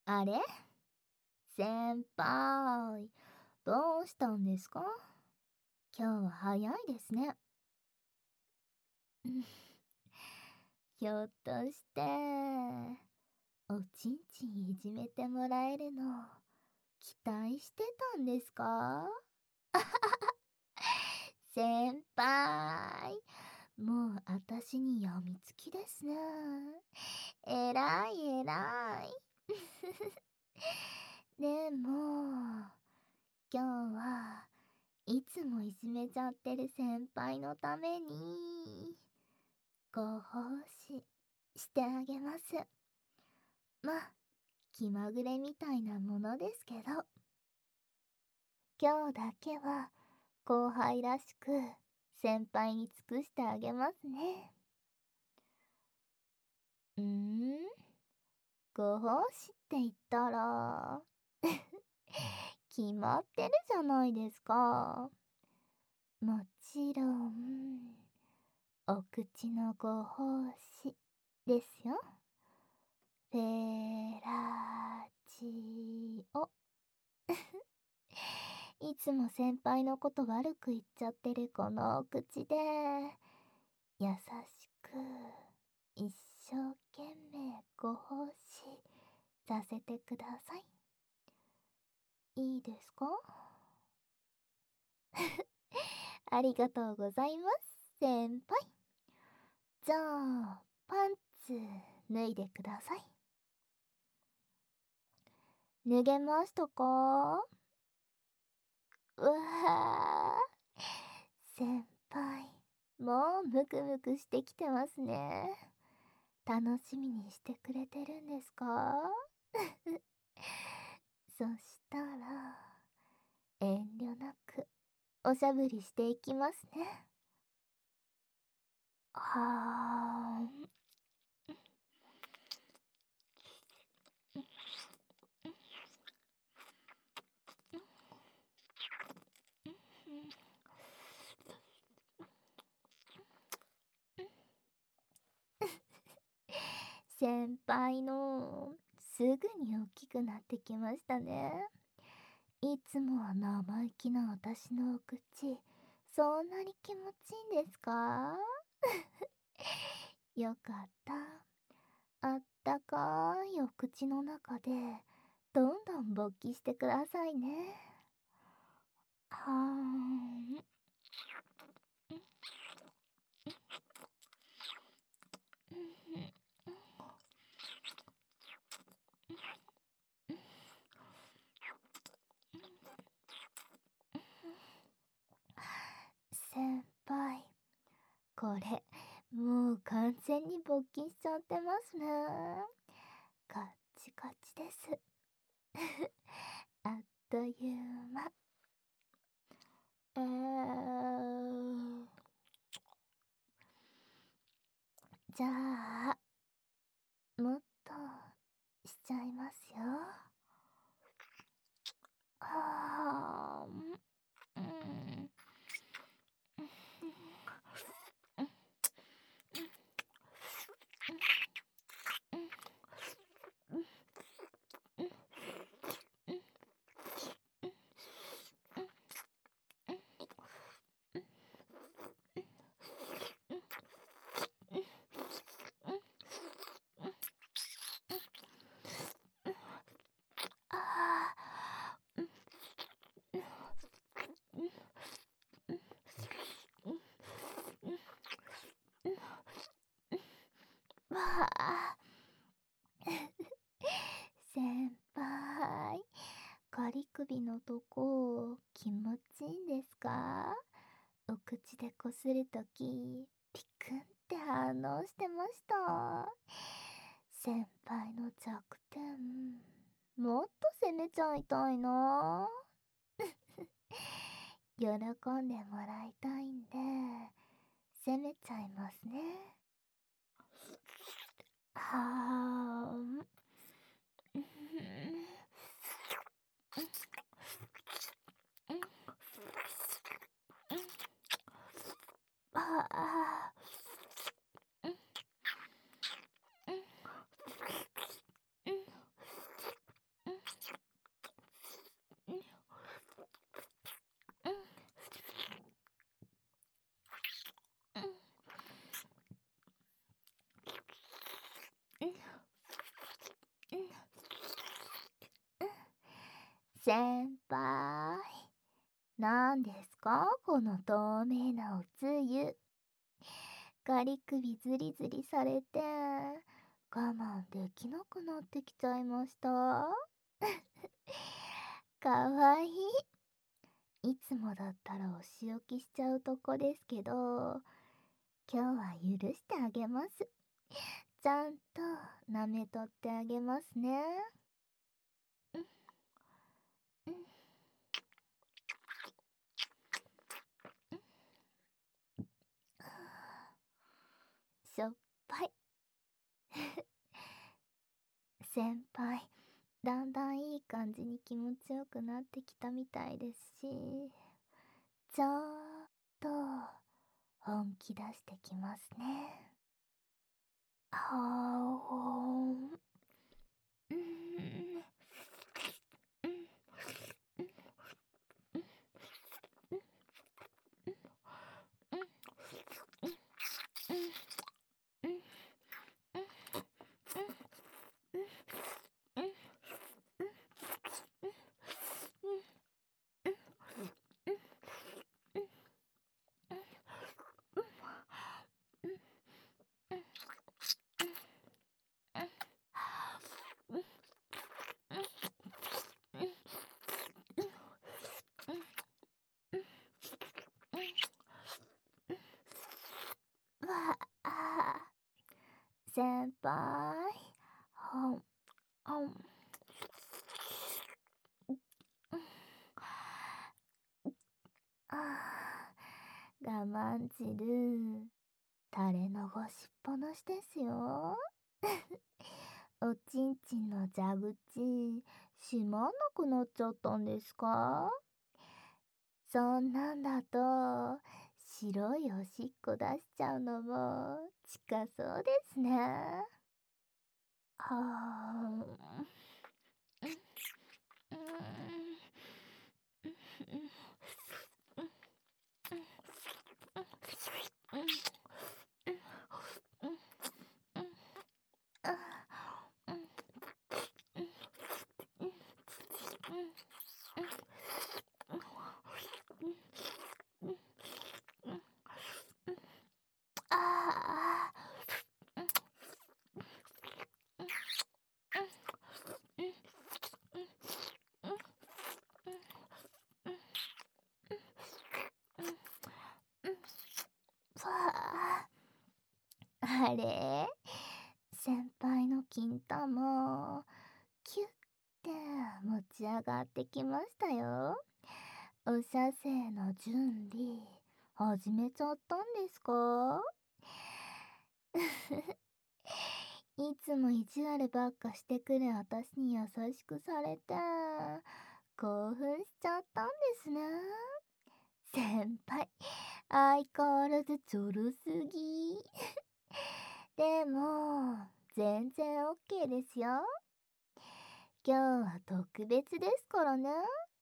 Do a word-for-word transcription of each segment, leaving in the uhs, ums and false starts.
あれ、先輩、どうしたんですか？今日は早いですね。ひょっとして、おちんちんいじめてもらえるの、期待してたんですか？先輩、もうあたしにやみつきですね。えらいえらい。でも、今日はいつもいじめちゃってる先輩のために、ご奉仕してあげます。まあ、気まぐれみたいなものですけど、今日だけは後輩らしく先輩に尽くしてあげますね。うーんご奉仕って言ったら決まってるじゃないですか。もちろん、お口のご奉仕ですよ。フェラチオ。いつも先輩のこと悪く言っちゃってるこのお口で、優しく、一生懸命ご奉仕させてください。いいですか？ありがとうございます、先輩。じゃあ、パンツ脱いでください。脱げましたか？うわー、先輩、もうムクムクしてきてますね。楽しみにしてくれてるんですか？そしたら、遠慮なくおしゃぶりしていきますね。はーん。先輩のすぐに大きくなってきましたね。いつもは生意気な私のお口、そんなに気持ちいいんですか？よかった。あったかいお口の中でどんどん勃起してくださいね。はーん。先輩、これもう完全に勃起しちゃってますね。カッチカチです。あっという間。えー、じゃあもっとしちゃいますよ。はーん、うん、あー、わあ、先輩、仮首のとこ気持ちいいんですか？お口でこするときピクンって反応してました。先輩の弱点、もっと責めちゃいたいな。喜んでもらいたいんで責めちゃいますね。はーん。ああ、 先輩、なんですかこの透明なおつゆ。ガリ首ズリズリされて、我慢できなくなってきちゃいました。かわいい。いつもだったらお仕置きしちゃうとこですけど、今日は許してあげます。ちゃんと舐めとってあげますね。うんうんしょっぱい。先輩、だんだんいい感じに気持ちよくなってきたみたいですし、ちょっと本気出してきますね。はおーん。うん。わあ、先輩、ほん、ほん、あー我慢汁、垂れ流しっぱなしですよ。おちんちんの蛇口、閉まんなくなっちゃったんですか？そんなんだと、白いおしっこ出しちゃうのも近そうですね。はあ。ああ、あれ先輩の金玉、キュッて持ち上がってきましたよ。お射精の準備、始めちゃったんですか？いつも意地悪ばっかしてくる私に優しくされて、興奮しちゃったんですね。先輩、相変わらずちょろすぎ。でも、全然 オーケー ですよ。今日は特別ですからね。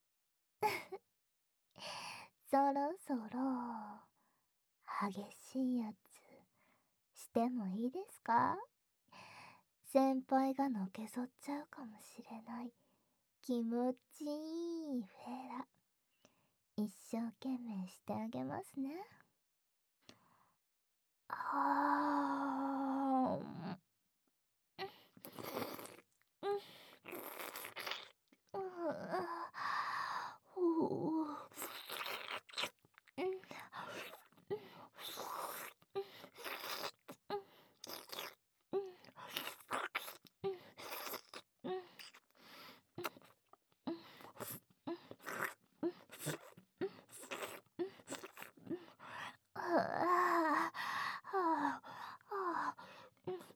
そろそろ、激しいやつ、してもいいですか？先輩がのけぞっちゃうかもしれない気持ちいいフェラ、一生懸命してあげますね。はーうん、うん、ほう、うん、はあ、はあ、はあ、うん、うん、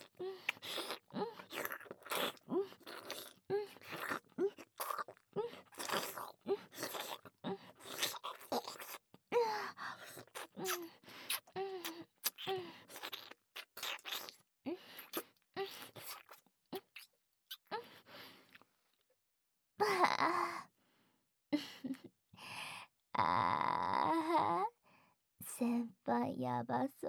うん、ああ、先輩やばそう。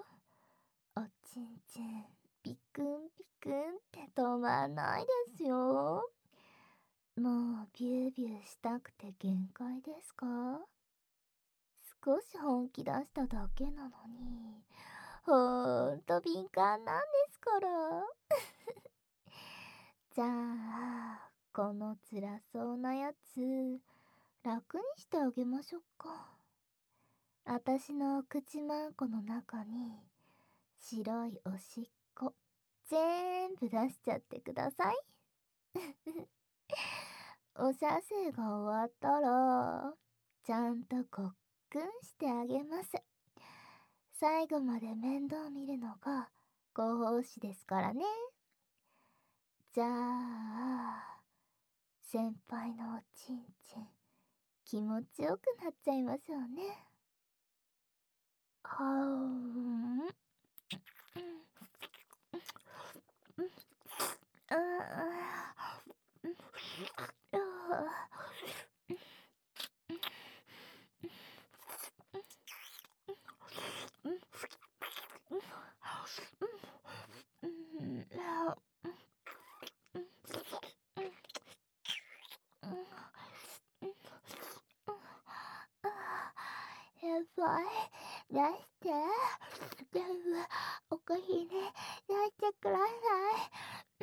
おちんちん、ピクンピクンって止まんないですよ。 もうビュービューしたくて限界ですか？少し本気出しただけなのに、ほんと敏感なんですから。じゃあ、この辛そうなやつ、楽にしてあげましょうか。あたしのお口まんこの中に、白いおしっこ、ぜんぶ出しちゃってください。お射精が終わったら、ちゃんとごっくんしてあげます。最後まで面倒見るのがご奉仕ですからね。じゃあ、先輩のおちんちん、気持ちよくなっちゃいましょうね。はーん。あやばい、出して。全部おかひに出してください。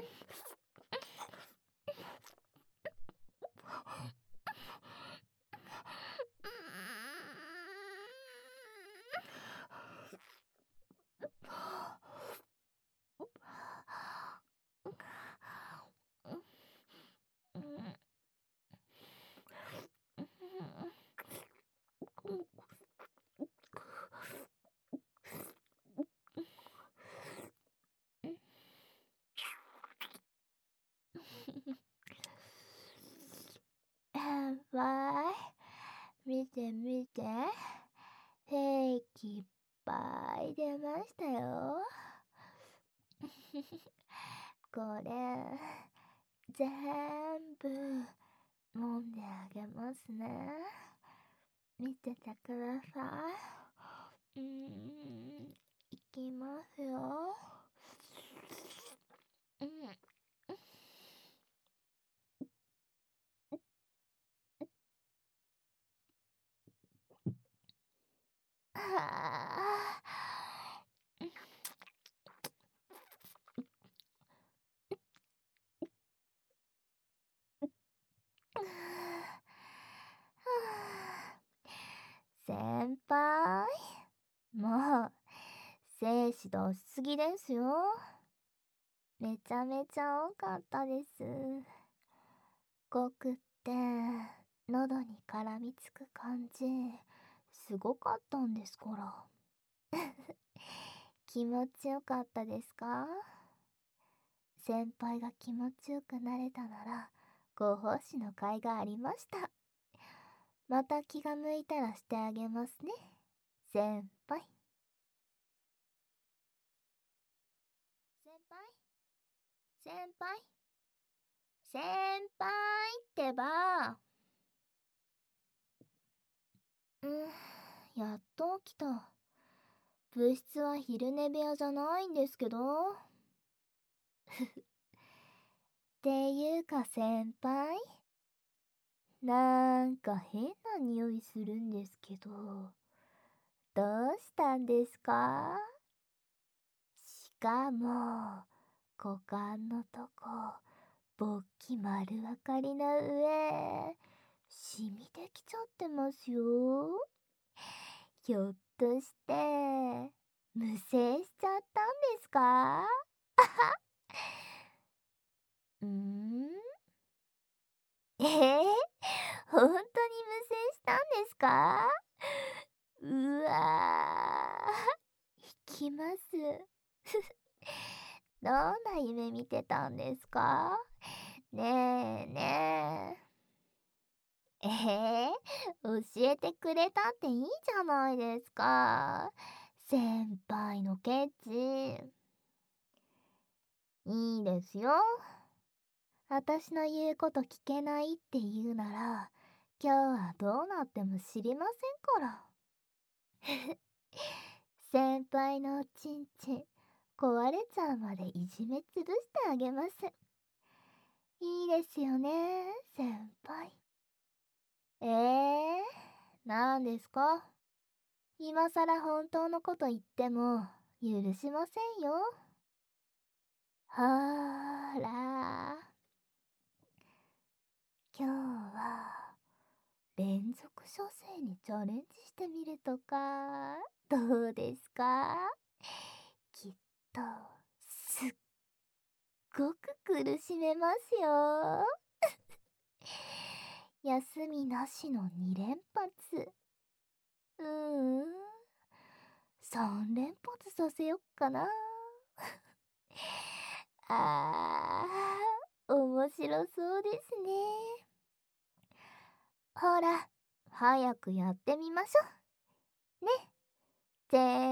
やばい、見て見て、平気いっぱい出ましたよ。これ全部飲んであげますね。見ててください。うーん、いきますよ。うん。はあ。先輩、もう精子出しすぎですよ。めちゃめちゃ多かったです。濃くって喉に絡みつく感じ、すごかったんですから。気持ちよかったですか？先輩が気持ちよくなれたなら、ご奉仕の甲斐がありました。また気が向いたらしてあげますね、先輩。先輩先輩先輩ってば。うん、やっと起きた。部室は昼寝部屋じゃないんですけど。っていうか先輩、なんか変な匂いするんですけど、どうしたんですか？しかも、股間のとこ、ぼっき丸分かりな上、染みできちゃってますよ。ひょっとして、無精しちゃったんですか？うーんえー、本当に無精したんですか？うわー、引きます。どんな夢見てたんですか？ねえねえ。えー、教えてくれたっていいじゃないですか。先輩のケチ。いいですよ。私の言うこと聞けないって言うなら、今日はどうなっても知りませんから。先輩のおちんちん壊れちゃうまでいじめつぶしてあげます。 いいですよね、先輩。えー、なんですか？今さら本当のこと言っても許しませんよ。ほーら、今日は連続射精にチャレンジしてみるとか、どうですか？きっと、すっごく苦しめますよ。休みなしのに連発。うーん、さん連発させよっかな。あー、面白そうですね。ほら、早くやってみましょ。ね、ぜ